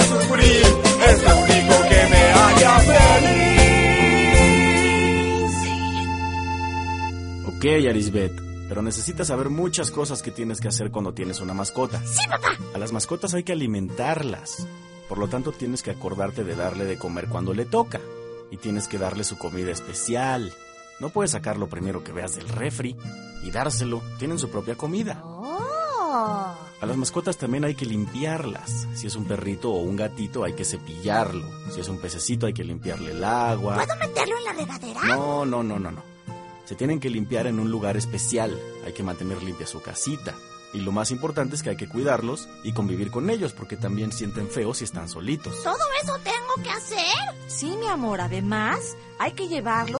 sufrir, es lo único que me haría feliz. Ok, Arisbet, pero necesitas saber muchas cosas que tienes que hacer cuando tienes una mascota. ¡Sí, papá! A las mascotas hay que alimentarlas. Por lo tanto, tienes que acordarte de darle de comer cuando le toca. Y tienes que darle su comida especial. No puedes sacar lo primero que veas del refri y dárselo. Tienen su propia comida. ¡Oh! A las mascotas también hay que limpiarlas. Si es un perrito o un gatito, hay que cepillarlo. Si es un pececito, hay que limpiarle el agua. ¿Puedo meterlo en la regadera? No. Se tienen que limpiar en un lugar especial. Hay que mantener limpia su casita. Y lo más importante es que hay que cuidarlos y convivir con ellos, porque también sienten feo si están solitos. ¿Todo eso tengo que hacer? Sí, mi amor, además hay que llevarlo